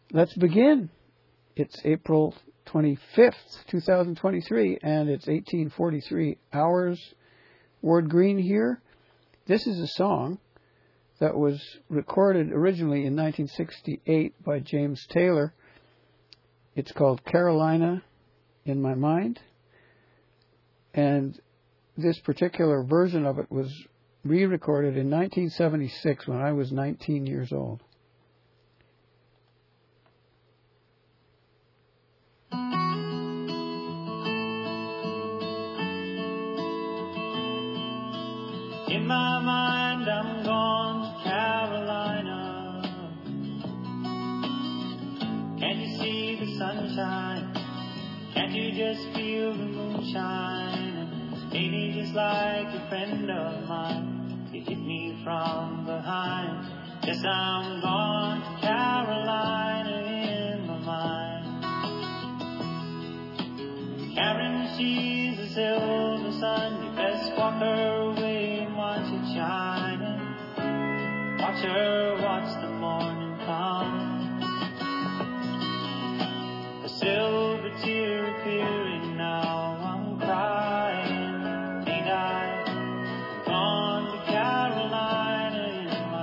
Let's begin. It's April 25th, 2023, and it's 1843 hours. Ward Green here. This is a song that was recorded originally in 1968 by James Taylor. It's called Carolina in My Mind. And this particular version of it was re-recorded in 1976 when I was 19 years old. In my mind, I'm gone to Carolina. Can't you see the sunshine? Can't you just feel the moonshine? Ain't he just like a friend of mine? You hit me from behind. Yes, I'm gone to Carolina in my mind. Karen, she's a silver sun. You best walk her away and watch it shining. Watch her watch the morning come. A silver tear appearing now. I'm crying, ain't I? Gone to Carolina in my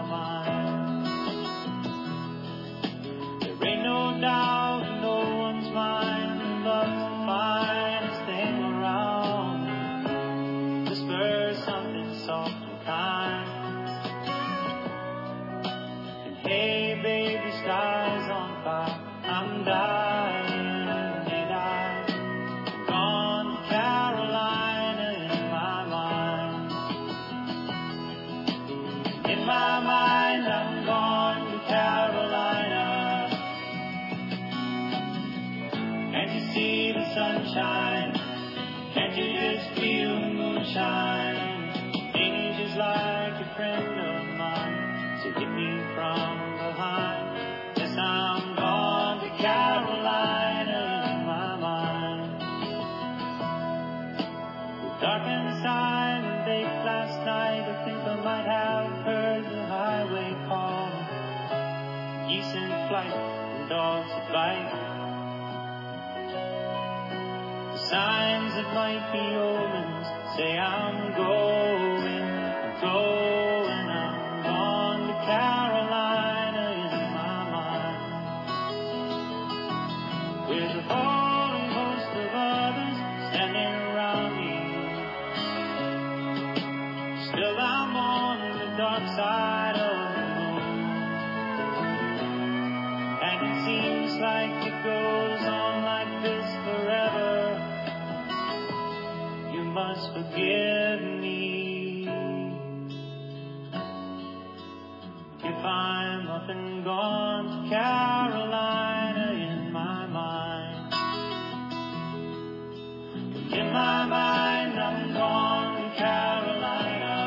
mind. There ain't no doubt in no one's mind. Love's the finest thing around. Whisper something soft and kind. And hey, baby, sky's on fire. I'm dying, ain't I? Gone to Carolina in my mind. In my mind, I'm gone to Carolina. Can't you see the sunshine? Can't you just feel the moonshine? Ain't he just like a friend of mine? So hit me from behind. Yes, I'm gone to Carolina in my mind. The dark inside and late last night, I think I might have heard the highway call. Geese in flight and dogs at bite. The signs that might be omens say I'm going, I'm gone to Carolina in my mind. With a holy host of others standing around me, still I'm on the dark side of the moon. And it seems like it goes on like this forever. You must forgive me if I'm up and gone to Carolina in my mind. In my mind, I'm gone to Carolina.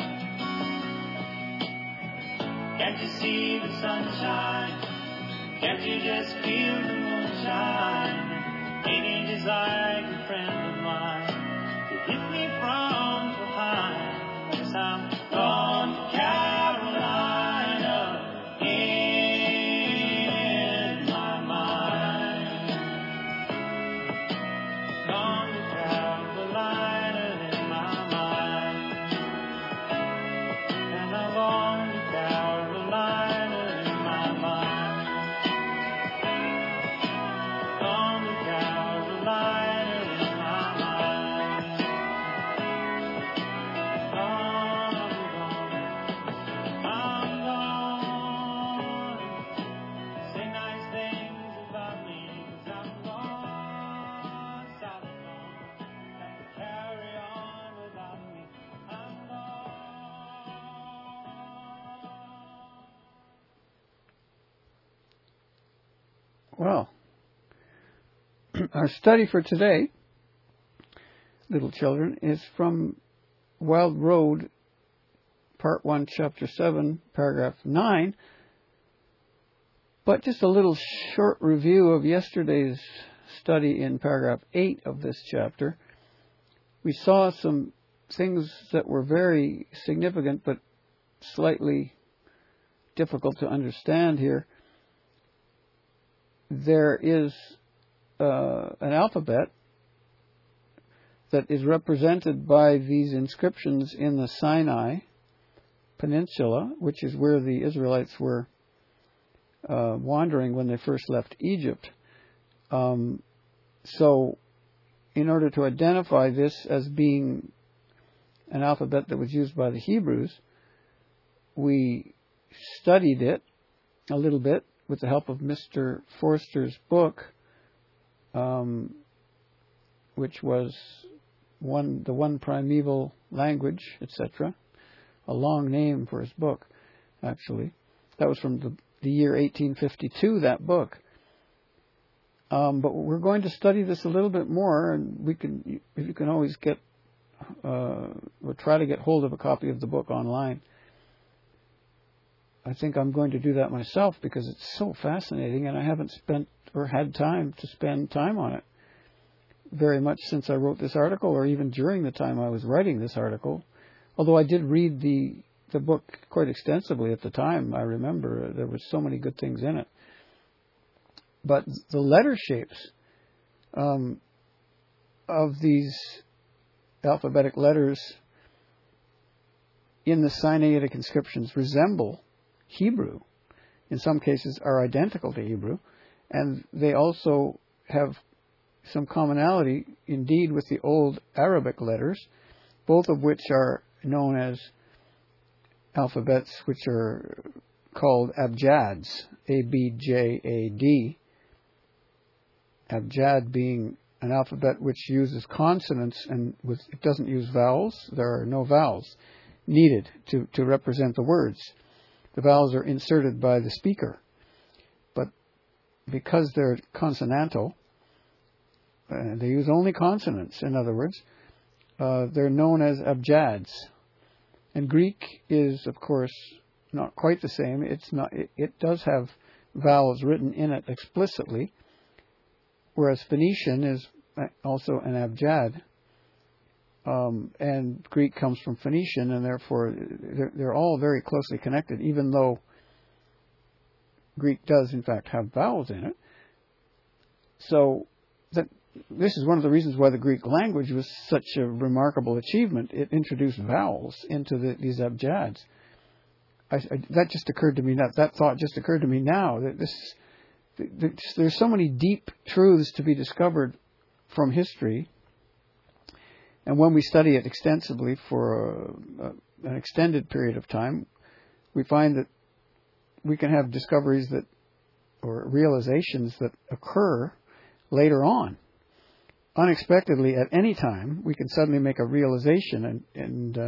Can't you see the sunshine? Can't you just feel the moonshine? Ain't he just like a friend of mine? Hit me from behind. Yes, I'm gone to Carolina in my mind. Gone to Carolina in my mind. And I'm gone to Carolina in my mind. Gone to Carolina in my mind. I'm gone. Say nice things about me, 'cause I'm gone. South gone. Have to carry on without me. I'm gone. Well, our study for today, little children, is from Wild Road, Part 1, Chapter 7, Paragraph 9. But just a little short review of yesterday's study in Paragraph 8 of this chapter. We saw some things that were very significant but slightly difficult to understand here. there is an alphabet that is represented by these inscriptions in the Sinai Peninsula, which is where the Israelites were wandering when they first left Egypt. So, in order to identify this as being an alphabet that was used by the Hebrews, we studied it a little bit with the help of Mr. Forster's book, which was the One Primeval Language, etc. A long name for his book, actually. That was from the year 1852, that book. But we're going to study this a little bit more, and if you can always we'll try to get hold of a copy of the book online. I think I'm going to do that myself because it's so fascinating, and I haven't spent or had time to spend time on it very much since I wrote this article, or even during the time I was writing this article. Although I did read the book quite extensively at the time, I remember there were so many good things in it. But the letter shapes of these alphabetic letters in the Sinaitic inscriptions resemble Hebrew. In some cases are identical to Hebrew, and they also have some commonality indeed with the old Arabic letters, both of which are known as alphabets which are called abjads, A-B-J-A-D. Abjad being an alphabet which uses consonants and it doesn't use vowels. There are no vowels needed to represent the words. The vowels are inserted by the speaker. But because they're consonantal, they use only consonants, in other words, they're known as abjads. And Greek is, of course, not quite the same. It does have vowels written in it explicitly, whereas Phoenician is also an abjad. And Greek comes from Phoenician, and therefore they're all very closely connected, even though Greek does, in fact, have vowels in it. So this is one of the reasons why the Greek language was such a remarkable achievement. It introduced vowels into these abjads. That just occurred to me. That thought just occurred to me now. There's so many deep truths to be discovered from history, and when we study it extensively for an extended period of time, we find that we can have discoveries or realizations that occur later on. Unexpectedly, at any time, we can suddenly make a realization, and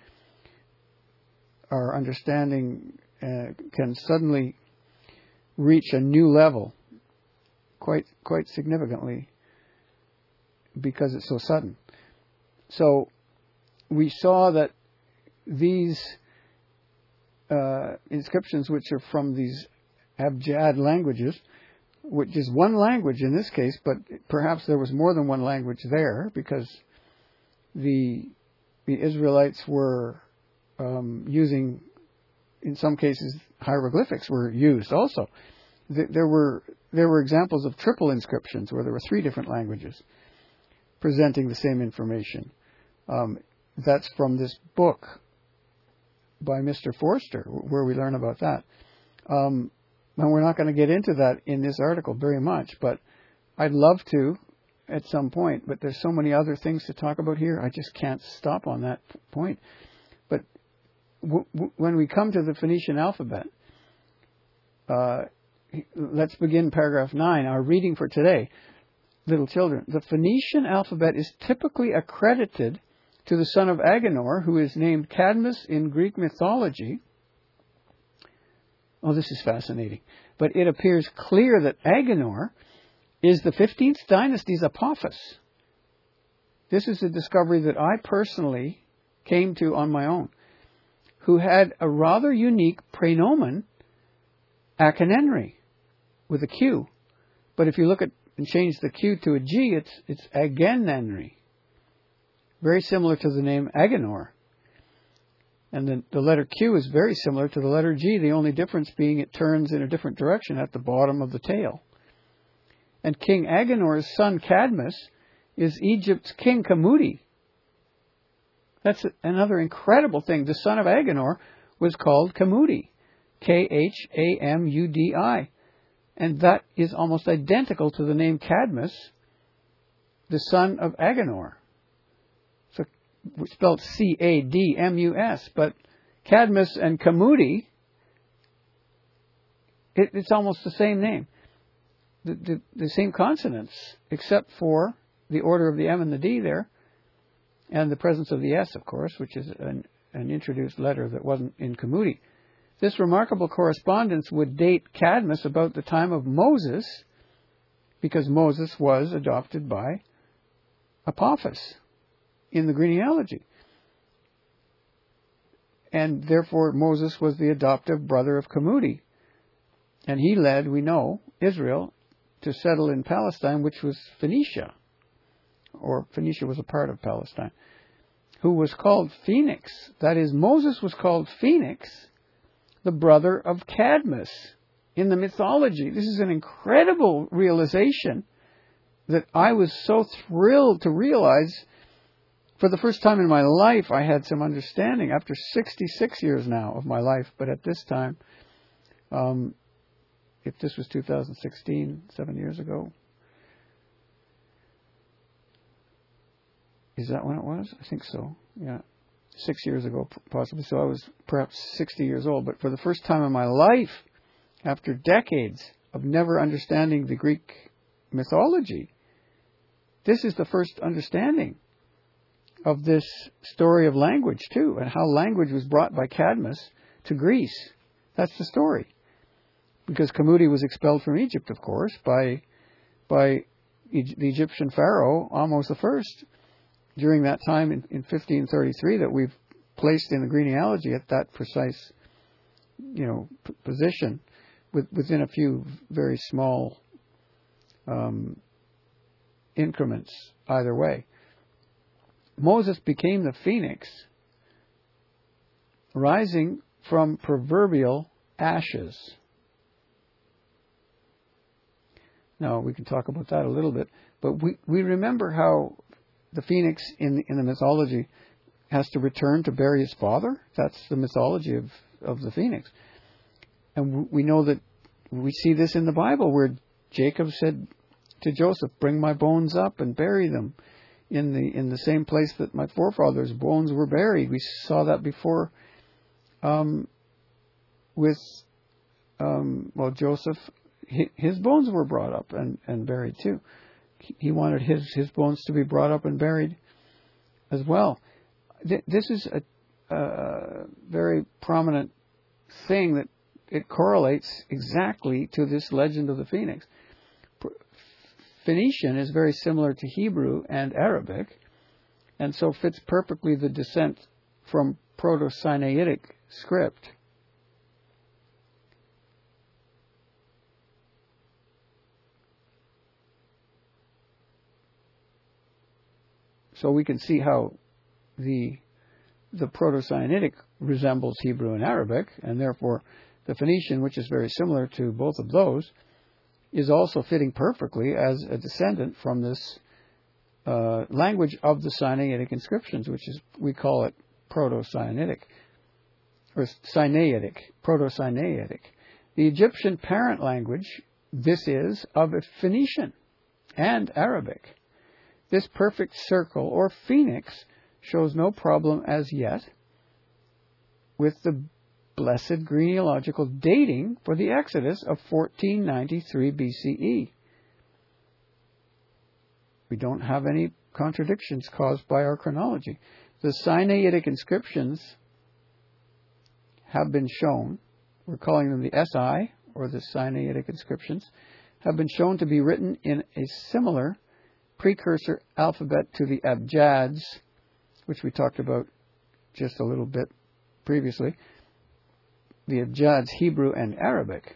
our understanding can suddenly reach a new level, quite significantly, because it's so sudden. So we saw that these inscriptions, which are from these abjad languages, which is one language in this case, but perhaps there was more than one language there, because the Israelites were using, in some cases, hieroglyphics were used also. There were examples of triple inscriptions where there were 3 different languages presenting the same information. That's from this book by Mr. Forster, where we learn about that. And we're not going to get into that in this article very much, but I'd love to at some point. But there's so many other things to talk about here, I just can't stop on that point. But when we come to the Phoenician alphabet, let's begin paragraph 9, our reading for today. Little children, the Phoenician alphabet is typically accredited to the son of Agenor, who is named Cadmus in Greek mythology. Oh, this is fascinating. But it appears clear that Agenor is the 15th dynasty's Apophis. This is a discovery that I personally came to on my own, who had a rather unique praenomen, Akenenri, with a Q. But if you look at and change the Q to a G, it's Agenenri. Very similar to the name Agenor. And the letter Q is very similar to the letter G, the only difference being it turns in a different direction at the bottom of the tail. And King Agenor's son Cadmus is Egypt's King Kamudi. That's another incredible thing. The son of Agenor was called Kamudi. Khamudi. And that is almost identical to the name Cadmus, the son of Agenor. So spelled Cadmus. But Cadmus and Kamudi, it's almost the same name. The same consonants, except for the order of the M and the D there, and the presence of the S, of course, which is an introduced letter that wasn't in Kamudi. This remarkable correspondence would date Cadmus about the time of Moses, because Moses was adopted by Apophis in the genealogy. And therefore Moses was the adoptive brother of Kamudi. And he led, we know, Israel to settle in Palestine, which was Phoenicia, or Phoenicia was a part of Palestine, who was called Phoenix. That is, Moses was called Phoenix, the brother of Cadmus in the mythology. This is an incredible realization that I was so thrilled to realize. For the first time in my life, I had some understanding after 66 years now of my life. But at this time, if this was 2016, 7 years ago, is that when it was? I think so. Yeah. 6 years ago, possibly. So I was perhaps 60 years old. But for the first time in my life, after decades of never understanding the Greek mythology, this is the first understanding of this story of language, too, and how language was brought by Cadmus to Greece. That's the story. Because Kamudi was expelled from Egypt, of course, by the Egyptian pharaoh, Ahmose I, during that time in 1533 that we've placed in the genealogy at that precise, position, within a few very small increments either way. Moses became the phoenix, rising from proverbial ashes. Now, we can talk about that a little bit, but we remember how the phoenix in the mythology has to return to bury his father. That's the mythology of the phoenix. And we know that we see this in the Bible where Jacob said to Joseph, "Bring my bones up and bury them in the same place that my forefathers' bones were buried." We saw that before with Joseph. His bones were brought up and buried too. He wanted his bones to be brought up and buried as well. This is a very prominent thing that it correlates exactly to this legend of the phoenix. Phoenician is very similar to Hebrew and Arabic, and so fits perfectly the descent from Proto-Sinaitic script. So we can see how the Proto-Sinaitic resembles Hebrew and Arabic, and therefore the Phoenician, which is very similar to both of those, is also fitting perfectly as a descendant from this language of the Sinaitic inscriptions, which is, we call it Proto-Sinaitic, or Sinaitic, Proto-Sinaitic. The Egyptian parent language, this is, of a Phoenician and Arabic. This perfect circle, or phoenix, shows no problem as yet with the blessed genealogical dating for the Exodus of 1493 BCE. We don't have any contradictions caused by our chronology. The Sinaitic inscriptions have been shown, we're calling them the SI, or the Sinaitic inscriptions, have been shown to be written in a similar precursor alphabet to the Abjads, which we talked about just a little bit previously. The Abjads, Hebrew and Arabic.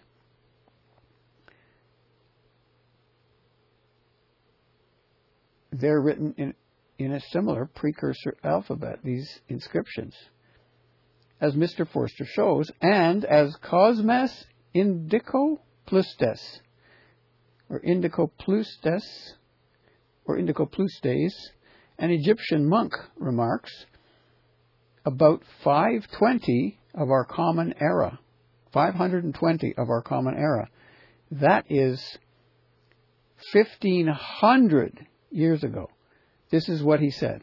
They're written in a similar precursor alphabet, these inscriptions. As Mr. Forster shows, and as Cosmas Indico Plustes. or Indicopleustes, an Egyptian monk, remarks, about 520 of our common era. 520 of our common era. That is 1,500 years ago. This is what he said.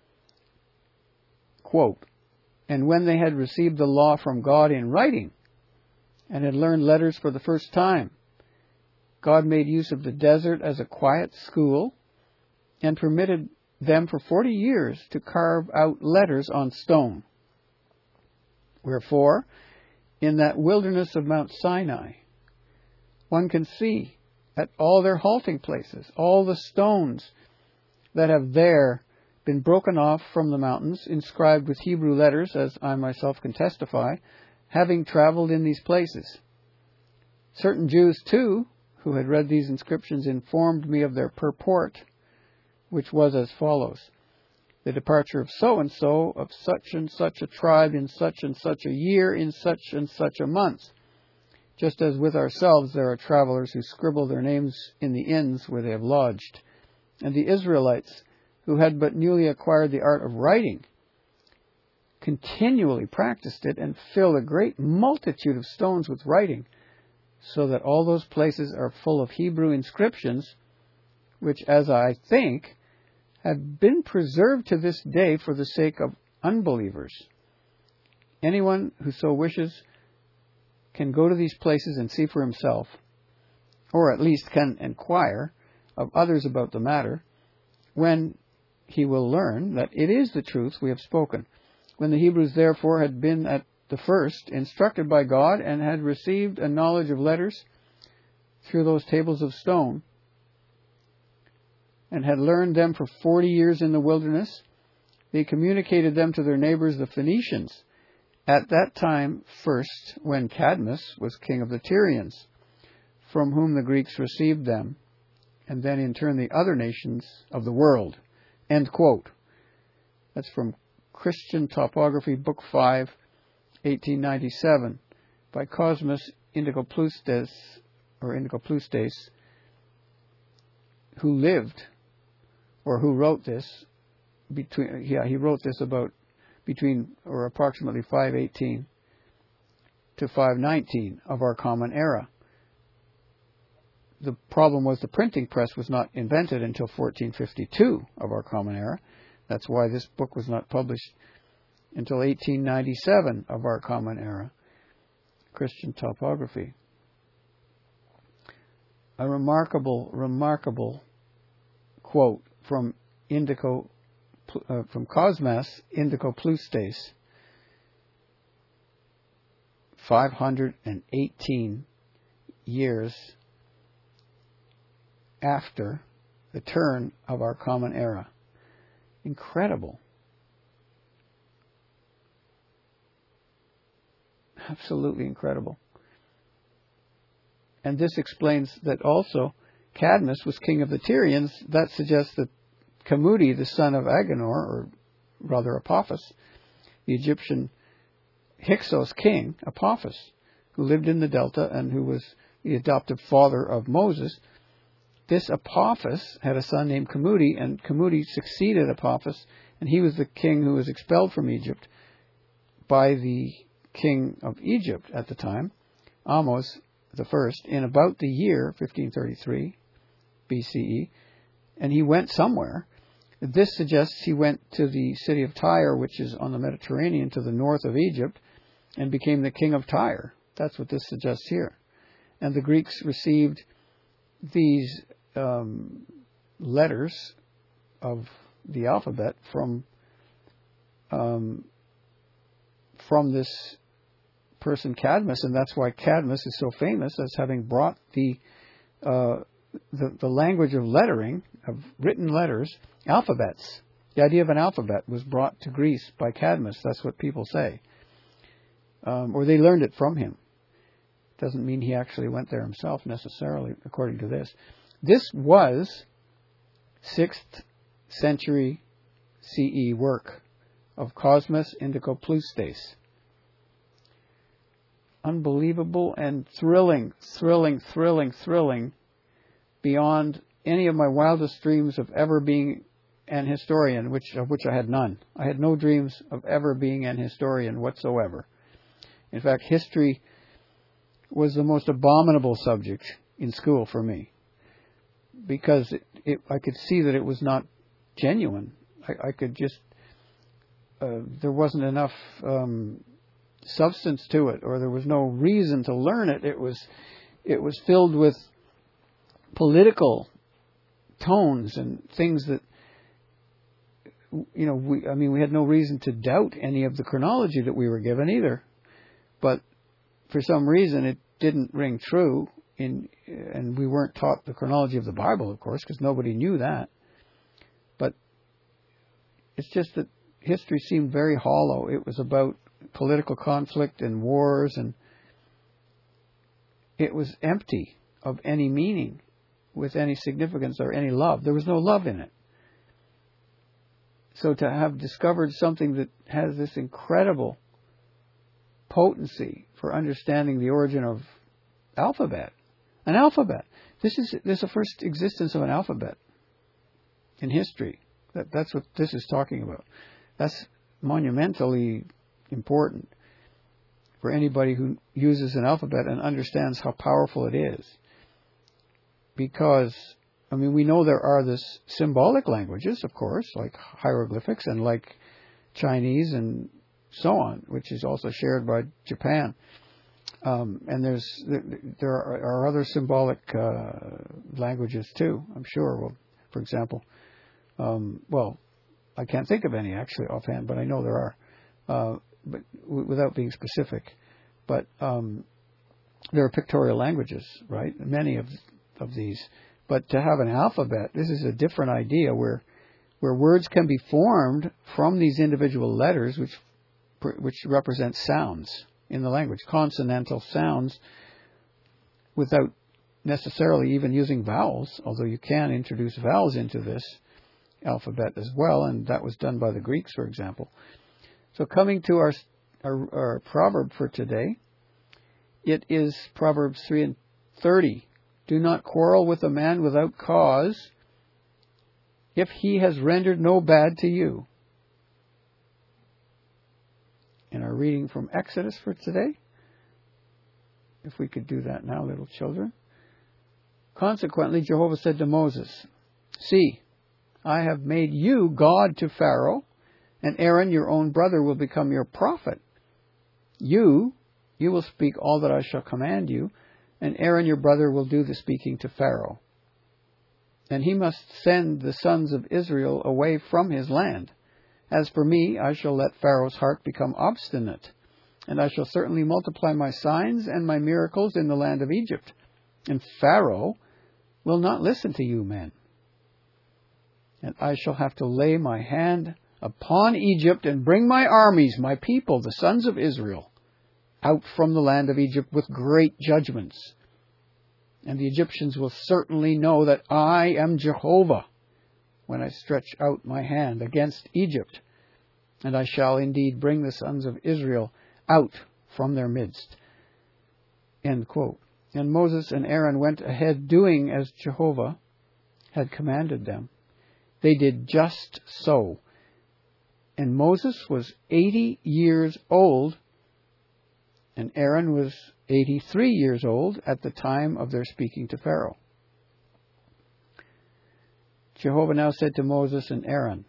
Quote, and when they had received the law from God in writing, and had learned letters for the first time, God made use of the desert as a quiet school, and permitted them for 40 years to carve out letters on stone. Wherefore, in that wilderness of Mount Sinai, one can see at all their halting places, all the stones that have there been broken off from the mountains, inscribed with Hebrew letters, as I myself can testify, having traveled in these places. Certain Jews, too, who had read these inscriptions, informed me of their purport, which was as follows. The departure of so-and-so, of such and such a tribe, in such and such a year, in such and such a month. Just as with ourselves there are travelers who scribble their names in the inns where they have lodged. And the Israelites, who had but newly acquired the art of writing, continually practiced it and filled a great multitude of stones with writing, so that all those places are full of Hebrew inscriptions, which, as I think, have been preserved to this day for the sake of unbelievers. Anyone who so wishes can go to these places and see for himself, or at least can inquire of others about the matter, when he will learn that it is the truth we have spoken. When the Hebrews therefore had been at the first instructed by God and had received a knowledge of letters through those tables of stone, and had learned them for 40 years in the wilderness, they communicated them to their neighbors the Phoenicians, at that time first when Cadmus was king of the Tyrians, from whom the Greeks received them, and then in turn the other nations of the world. End quote. That's from Christian Topography, Book 5, 1897, by Cosmas Indicopleustes, who lived, or who wrote this, he wrote this about between, or approximately 518 to 519 of our common era. The problem was the printing press was not invented until 1452 of our common era. That's why this book was not published until 1897 of our common era. Christian Topography. A remarkable quote from Cosmas Indicopleustes, 518 years after the turn of our common era. Incredible. Absolutely incredible. And this explains that also Cadmus was king of the Tyrians. That suggests that Kamudi, the son of Agenor, or rather Apophis, the Egyptian Hyksos king, Apophis, who lived in the Delta and who was the adoptive father of Moses, this Apophis had a son named Kamudi, and Kamudi succeeded Apophis, and he was the king who was expelled from Egypt by the king of Egypt at the time, Ahmose the first, in about the year 1533 BCE, and he went somewhere. This suggests he went to the city of Tyre, which is on the Mediterranean to the north of Egypt, and became the king of Tyre. That's what this suggests here. And the Greeks received these letters of the alphabet from this person Cadmus, and that's why Cadmus is so famous as having brought the language of lettering, of written letters, alphabets. The idea of an alphabet was brought to Greece by Cadmus. That's what people say. Or they learned it from him. Doesn't mean he actually went there himself necessarily, according to this. This was 6th century CE work of Cosmas Indicopleustes. Unbelievable and thrilling beyond any of my wildest dreams of ever being an historian, of which I had none. I had no dreams of ever being an historian whatsoever. In fact, history was the most abominable subject in school for me, because I could see that it was not genuine. I could just, there wasn't enough substance to it, or there was no reason to learn it. It was filled with political tones and things that, we had no reason to doubt any of the chronology that we were given either. But for some reason, it didn't ring true, and we weren't taught the chronology of the Bible, of course, because nobody knew that. But it's just that history seemed very hollow. It was about political conflict and wars, and it was empty of any meaning, with any significance or any love. There was no love in it. So to have discovered something that has this incredible potency for understanding the origin of an alphabet. This is the first existence of an alphabet in history. That's what this is talking about. That's monumentally important for anybody who uses an alphabet and understands how powerful it is. Because, we know there are this symbolic languages, of course, like hieroglyphics and like Chinese and so on, which is also shared by Japan. And there are other symbolic languages too, I'm sure. Well, for example, I can't think of any actually offhand, but I know there are, but without being specific. But there are pictorial languages, right? Many of these. But to have an alphabet, this is a different idea where words can be formed from these individual letters, which represent sounds in the language, consonantal sounds, without necessarily even using vowels, although you can introduce vowels into this alphabet as well, and that was done by the Greeks, for example. So coming to our proverb for today, it is Proverbs 3:30. Do not quarrel with a man without cause, if he has rendered no bad to you. And our reading from Exodus for today, if we could do that now, little children. Consequently, Jehovah said to Moses, See, I have made you God to Pharaoh, and Aaron, your own brother, will become your prophet. You will speak all that I shall command you, and Aaron, your brother, will do the speaking to Pharaoh. And he must send the sons of Israel away from his land. As for me, I shall let Pharaoh's heart become obstinate, and I shall certainly multiply my signs and my miracles in the land of Egypt. And Pharaoh will not listen to you men. And I shall have to lay my hand upon Egypt and bring my armies, my people, the sons of Israel, out from the land of Egypt with great judgments. And the Egyptians will certainly know that I am Jehovah when I stretch out my hand against Egypt. And I shall indeed bring the sons of Israel out from their midst. End quote. And Moses and Aaron went ahead doing as Jehovah had commanded them. They did just so. And Moses was 80 years old, and Aaron was 83 years old at the time of their speaking to Pharaoh. Jehovah now said to Moses and Aaron,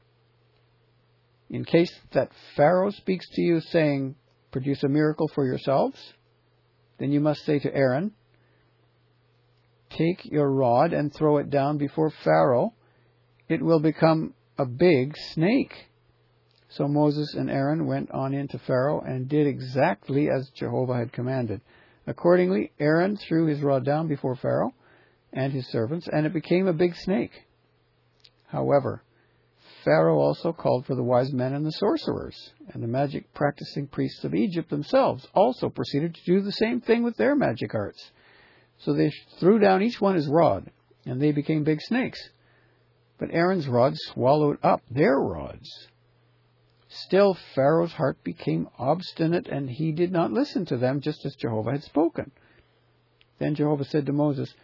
In case that Pharaoh speaks to you, saying, Produce a miracle for yourselves, then you must say to Aaron, Take your rod and throw it down before Pharaoh. It will become a big snake. So Moses and Aaron went on in to Pharaoh and did exactly as Jehovah had commanded. Accordingly, Aaron threw his rod down before Pharaoh and his servants, and it became a big snake. However, Pharaoh also called for the wise men and the sorcerers, and the magic practicing priests of Egypt themselves also proceeded to do the same thing with their magic arts. So they threw down each one his rod, and they became big snakes. But Aaron's rod swallowed up their rods. Still, Pharaoh's heart became obstinate, and he did not listen to them, just as Jehovah had spoken. Then Jehovah said to Moses,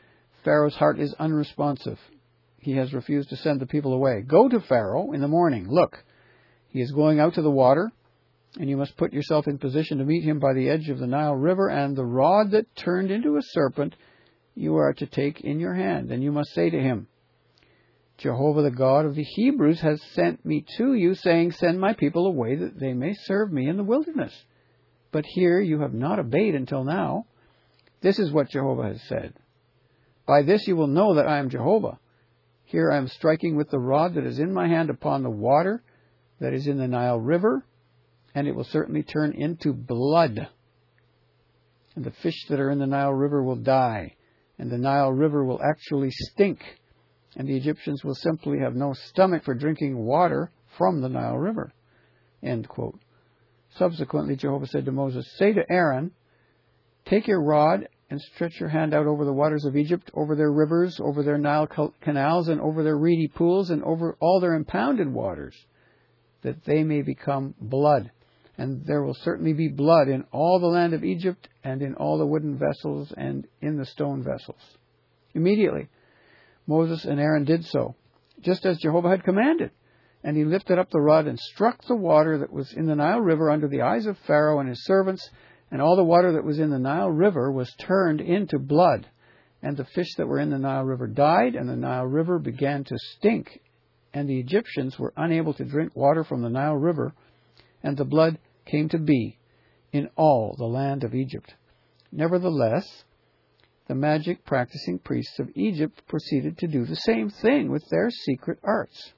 Pharaoh's heart is unresponsive. He has refused to send the people away. Go to Pharaoh in the morning. Look, he is going out to the water, and you must put yourself in position to meet him by the edge of the Nile River, and the rod that turned into a serpent you are to take in your hand. And you must say to him, Jehovah the God of the Hebrews has sent me to you, saying, send my people away that they may serve me in the wilderness. But here you have not obeyed until now. This is what Jehovah has said. By this you will know that I am Jehovah. Here I am striking with the rod that is in my hand upon the water that is in the Nile River, and it will certainly turn into blood. And the fish that are in the Nile River will die, and the Nile River will actually stink, and the Egyptians will simply have no stomach for drinking water from the Nile River. End quote. Subsequently, Jehovah said to Moses, say to Aaron, take your rod and stretch your hand out over the waters of Egypt, over their rivers, over their Nile canals, and over their reedy pools, and over all their impounded waters, that they may become blood. And there will certainly be blood in all the land of Egypt, and in all the wooden vessels, and in the stone vessels. Immediately, Moses and Aaron did so, just as Jehovah had commanded. And he lifted up the rod and struck the water that was in the Nile River under the eyes of Pharaoh and his servants, and all the water that was in the Nile River was turned into blood. And the fish that were in the Nile River died, and the Nile River began to stink. And the Egyptians were unable to drink water from the Nile River, and the blood came to be in all the land of Egypt. Nevertheless, the magic practicing priests of Egypt proceeded to do the same thing with their secret arts,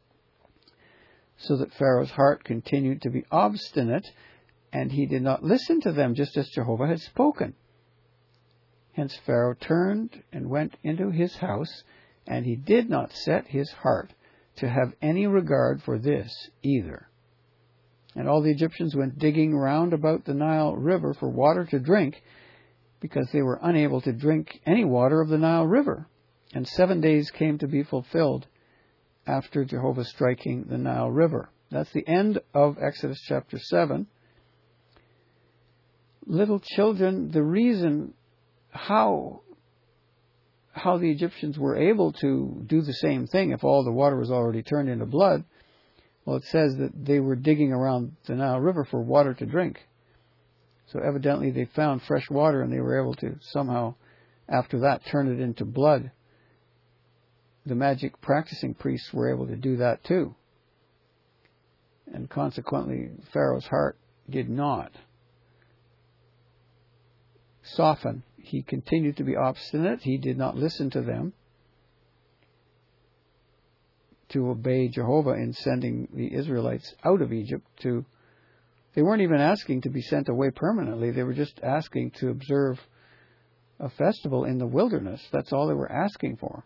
so that Pharaoh's heart continued to be obstinate, and he did not listen to them, just as Jehovah had spoken. Hence Pharaoh turned and went into his house, and he did not set his heart to have any regard for this either. And all the Egyptians went digging round about the Nile River for water to drink, because they were unable to drink any water of the Nile River. And 7 days came to be fulfilled after Jehovah striking the Nile River. That's the end of Exodus chapter 7. Little children, the reason how the Egyptians were able to do the same thing if all the water was already turned into blood, well, it says that they were digging around the Nile River for water to drink. So evidently they found fresh water, and they were able to somehow, after that, turn it into blood. The magic practicing priests were able to do that too. And consequently, Pharaoh's heart did not soften. He continued to be obstinate. He did not listen to them to obey Jehovah in sending the Israelites out of Egypt. They weren't even asking to be sent away permanently. They were just asking to observe a festival in the wilderness. That's all they were asking for.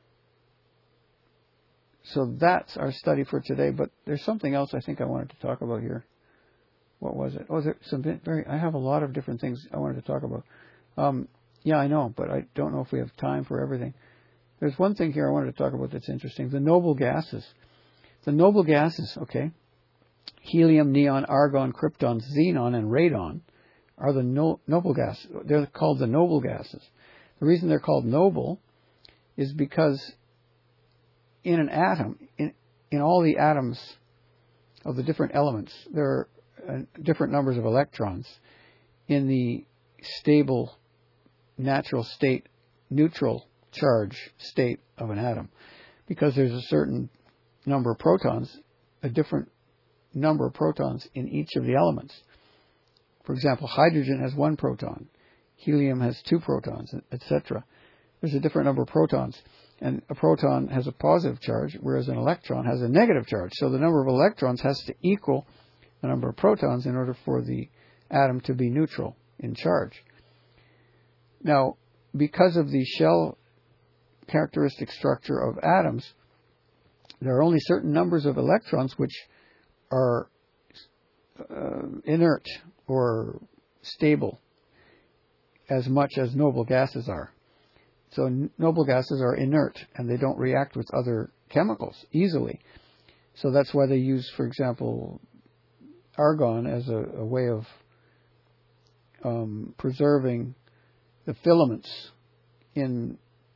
So that's our study for today. But there's something else I think I wanted to talk about here. What was it? Oh, I have a lot of different things I wanted to talk about. Yeah, I know, but I don't know if we have time for everything. There's one thing here I wanted to talk about that's interesting. The noble gases. The noble gases, okay. Helium, neon, argon, krypton, xenon, and radon are the noble gases. They're called the noble gases. The reason they're called noble is because in an atom, in all the atoms of the different elements, there are different numbers of electrons. In the stable, natural state, neutral charge state of an atom, because there's a certain number of protons, a different number of protons in each of the elements. For example, hydrogen has 1 proton, helium has 2 protons, etc. There's a different number of protons, and a proton has a positive charge, whereas an electron has a negative charge. So the number of electrons has to equal the number of protons in order for the atom to be neutral in charge. Now, because of the shell characteristic structure of atoms, there are only certain numbers of electrons which are inert or stable as much as noble gases are. So noble gases are inert, and they don't react with other chemicals easily. So that's why they use, for example, argon as a way of preserving the filaments in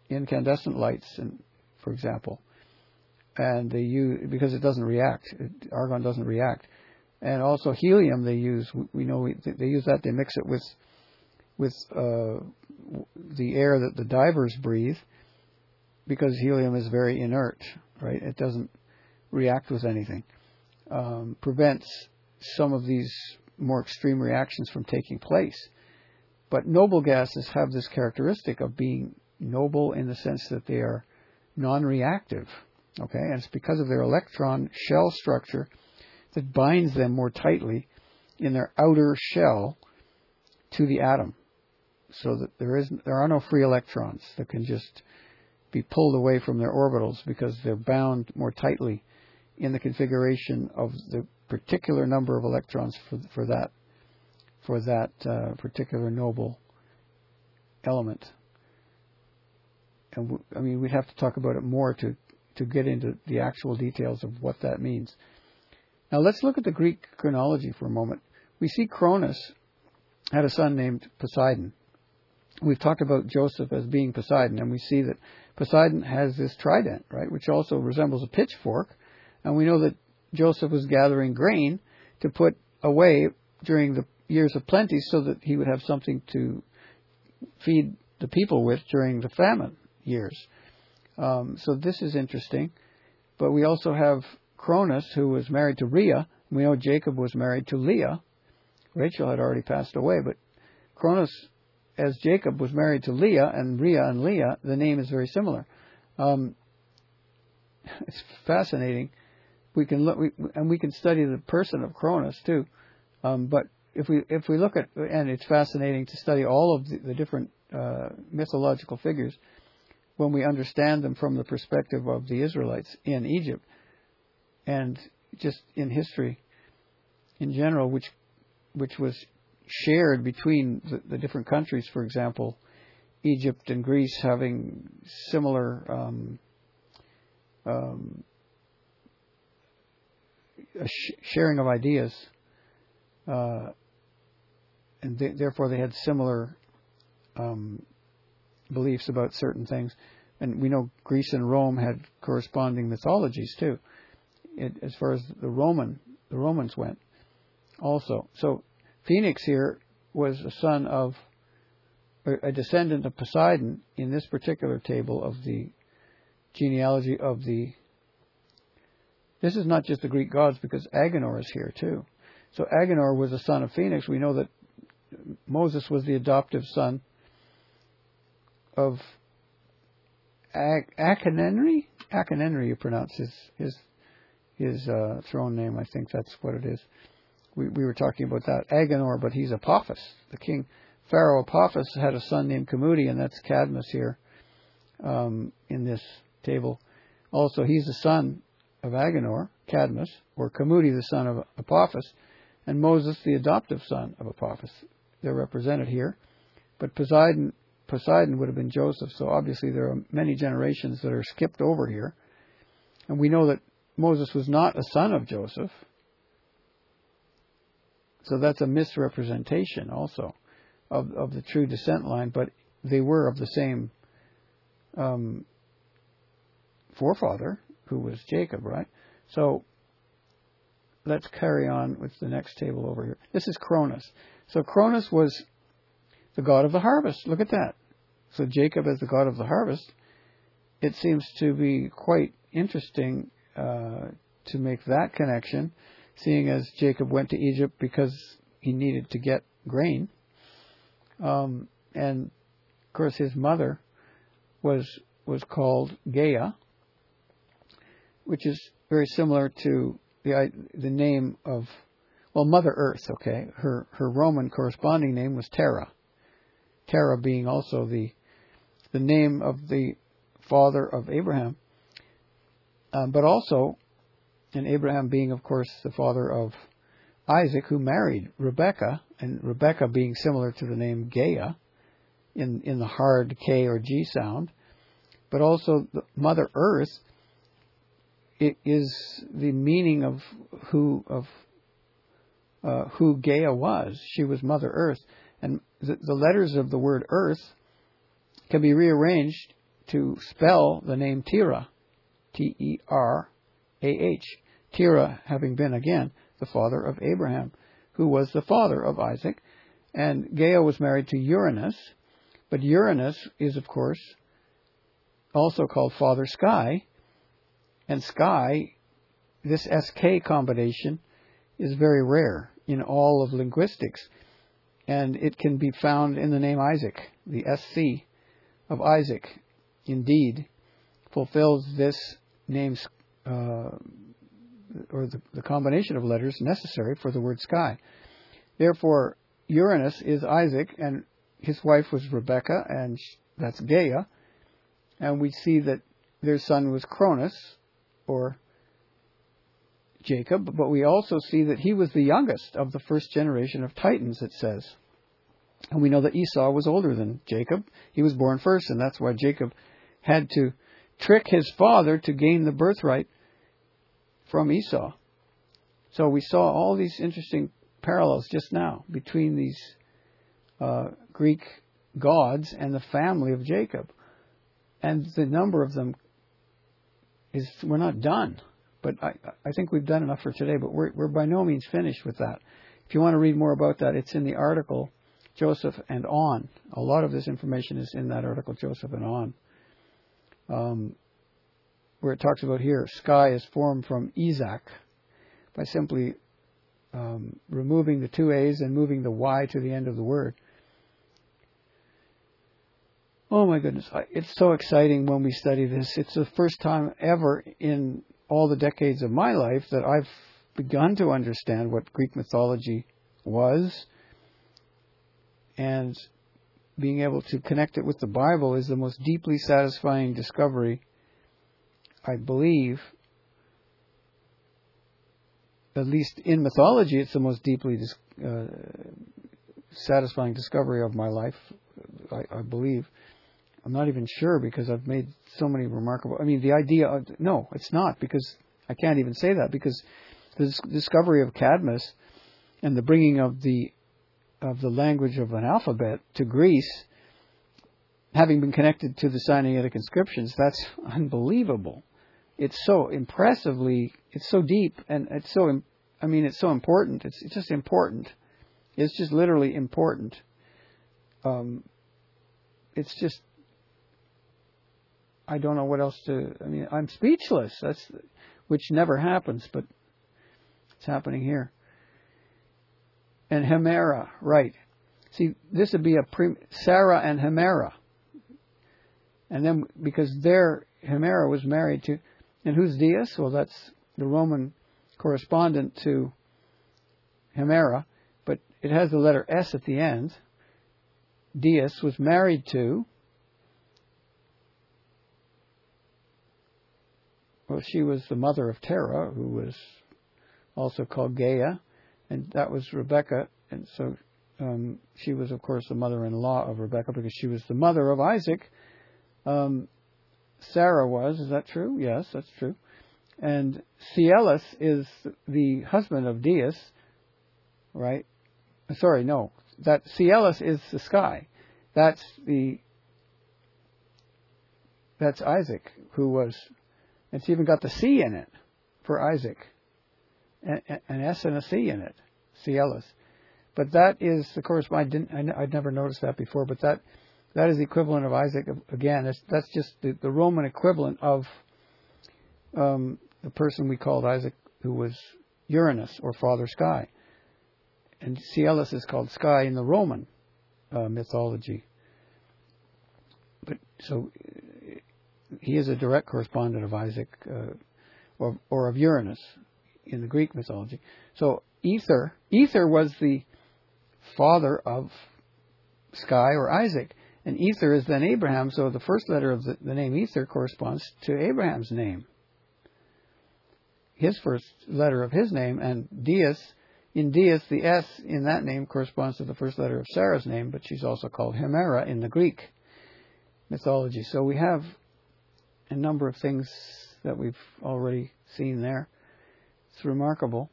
incandescent lights, and for example, and they use, because it doesn't react, argon doesn't react, and also helium they use. We know they use that. They mix it with the air that the divers breathe, because helium is very inert, right? It doesn't react with anything. Prevents some of these more extreme reactions from taking place. But noble gases have this characteristic of being noble in the sense that they are non-reactive, okay? And it's because of their electron shell structure that binds them more tightly in their outer shell to the atom, so that there are no free electrons that can just be pulled away from their orbitals, because they're bound more tightly in the configuration of the particular number of electrons for that particular noble element. And we'd have to talk about it more to get into the actual details of what that means. Now let's look at the Greek chronology for a moment. We see Cronus had a son named Poseidon. We've talked about Joseph as being Poseidon, and we see that Poseidon has this trident, right, which also resembles a pitchfork. And we know that Joseph was gathering grain to put away during the years of plenty, so that he would have something to feed the people with during the famine years. So this is interesting. But we also have Cronus, who was married to Rhea. We know Jacob was married to Leah. Rachel had already passed away, but Cronus, as Jacob, was married to Leah, and Rhea and Leah, the name is very similar. It's fascinating. We can look, we can study the person of Cronus too. But if we look at, and it's fascinating to study all of the different mythological figures when we understand them from the perspective of the Israelites in Egypt, and just in history in general, which was shared between the different countries. For example, Egypt and Greece having similar sharing of ideas, and therefore they had similar beliefs about certain things. And we know Greece and Rome had corresponding mythologies too, as far as the Romans went also. So Phoenix here was a descendant of Poseidon in this particular table of the genealogy of the... This is not just the Greek gods, because Agenor is here too. So Agenor was a son of Phoenix. We know that Moses was the adoptive son of Achaenenri. Achaenenri, you pronounce his throne name. I think that's what it is. We were talking about that. Agenor, but he's Apophis. The king, Pharaoh Apophis, had a son named Camudi, and that's Cadmus here in this table. Also, he's the son of Agenor, Cadmus, or Camudi, the son of Apophis, and Moses, the adoptive son of Apophis. They're represented here. But Poseidon would have been Joseph, so obviously there are many generations that are skipped over here. And we know that Moses was not a son of Joseph. So that's a misrepresentation also of the true descent line, but they were of the same forefather, who was Jacob, right? So let's carry on with the next table over here. This is Cronus. So Cronus was the god of the harvest. Look at that. So Jacob as the god of the harvest. It seems to be quite interesting to make that connection, seeing as Jacob went to Egypt because he needed to get grain. And of course his mother was called Gaia, which is very similar to the name of, well, Mother Earth, okay? Her Roman corresponding name was Terra. Terra being also the name of the father of Abraham. But also, and Abraham being, of course, the father of Isaac, who married Rebekah, and Rebekah being similar to the name Gaia in the hard K or G sound. But also, the Mother Earth, it is the meaning of who Gaia was. She was Mother Earth. And the letters of the word earth can be rearranged to spell the name Terah, T-E-R-A-H. Terah having been, again, the father of Abraham, who was the father of Isaac. And Gaia was married to Uranus, but Uranus is, of course, also called Father Sky. And Sky, this SK combination, is very rare in all of linguistics. And it can be found in the name Isaac. The SC of Isaac, indeed, fulfills this name's, or the combination of letters necessary for the word sky. Therefore, Uranus is Isaac, and his wife was Rebecca, and that's Gaia. And we see that their son was Cronus, or Jacob, but we also see that he was the youngest of the first generation of Titans, it says. And we know that Esau was older than Jacob. He was born first, and that's why Jacob had to trick his father to gain the birthright from Esau. So we saw all these interesting parallels just now between these Greek gods and the family of Jacob. And the number of them is, we're not done. But I think we've done enough for today, but we're by no means finished with that. If you want to read more about that, it's in the article, Joseph and On. A lot of this information is in that article, Joseph and On, where it talks about here, sky is formed from Isaac by simply removing the two A's and moving the Y to the end of the word. Oh my goodness, it's so exciting when we study this. It's the first time ever in all the decades of my life that I've begun to understand what Greek mythology was, and being able to connect it with the Bible is the most deeply satisfying discovery, I believe. At least in mythology, it's the most deeply satisfying discovery of my life, I believe. I'm not even sure, because I've made so many remarkable... I mean, the idea of... No, it's not, because I can't even say that, because the discovery of Cadmus and the bringing of the language of an alphabet to Greece, having been connected to the Sinaitic inscriptions, that's unbelievable. It's so impressively... It's so deep, and it's so... I mean, it's so important. It's just important. It's just literally important. It's just... I don't know what else to... I mean, I'm speechless. Which never happens, but it's happening here. And Hemera, right. See, this would be Sarah and Hemera. And then, because Hemera was married to... And who's Dias? Well, that's the Roman correspondent to Hemera, but it has the letter S at the end. Dias was married to... Well, she was the mother of Terah, who was also called Gaia, and that was Rebecca. And so she was, of course, the mother-in-law of Rebecca, because she was the mother of Isaac. Sarah was. Is that true? Yes, that's true. And Cielus is the husband of Dias, right? Sorry, no. That Cielus is the sky. That's Isaac, who was... It's even got the C in it for Isaac. An S and a C in it. Cielus. But that is the corresponding... I'd never noticed that before, but that is the equivalent of Isaac. Again, that's just the Roman equivalent of the person we called Isaac, who was Uranus, or Father Sky. And Cielus is called Sky in the Roman mythology. But so... he is a direct correspondent of Isaac, or of Uranus in the Greek mythology. So Ether was the father of Sky, or Isaac, and Ether is then Abraham. So the first letter of the name Ether corresponds to Abraham's name, his first letter of his name. And in Dias, the S in that name corresponds to the first letter of Sarah's name, but she's also called Hemera in the Greek mythology. So we have a number of things that we've already seen there. It's remarkable.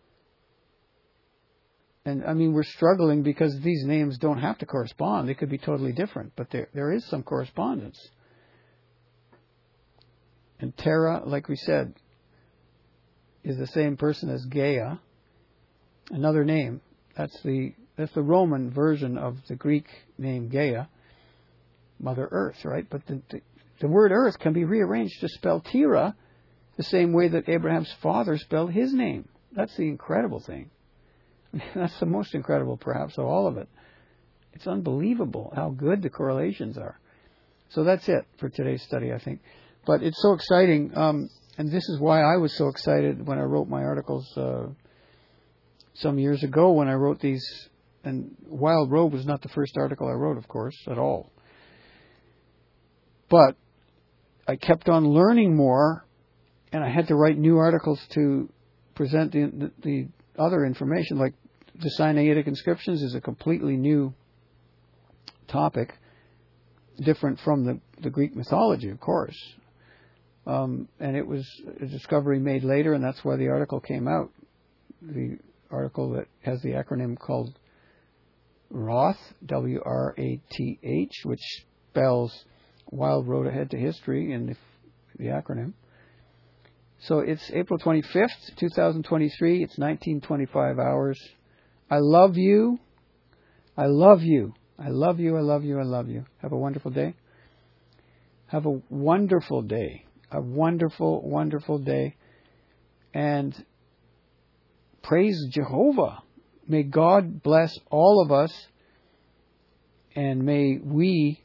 And I mean, we're struggling because these names don't have to correspond. They could be totally different, but there is some correspondence. And Terra, like we said, is the same person as Gaia. Another name. That's the Roman version of the Greek name Gaia, Mother Earth, right? But the word Earth can be rearranged to spell Terra the same way that Abraham's father spelled his name. That's the incredible thing. That's the most incredible, perhaps, of all of it. It's unbelievable how good the correlations are. So that's it for today's study, I think. But it's so exciting, and this is why I was so excited when I wrote my articles some years ago when I wrote these. And Wild Road was not the first article I wrote, of course, at all. But I kept on learning more, and I had to write new articles to present the other information. Like the Sinaitic inscriptions is a completely new topic, different from the Greek mythology, of course. And it was a discovery made later, and that's why the article came out. The article that has the acronym called WRATH, W-R-A-T-H, which spells Wild Road Ahead to History in the acronym. So it's April 25th, 2023. It's 19:25 hours. I love you. I love you. I love you. I love you. I love you. Have a wonderful day. Have a wonderful day. A wonderful, wonderful day. And praise Jehovah. May God bless all of us, and may we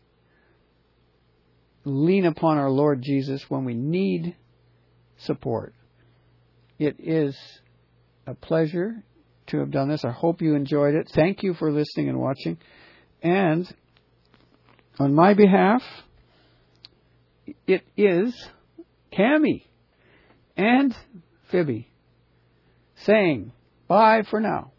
lean upon our Lord Jesus when we need support. It is a pleasure to have done this. I hope you enjoyed it. Thank you for listening and watching. And on my behalf, it is Cami and Phoebe saying bye for now.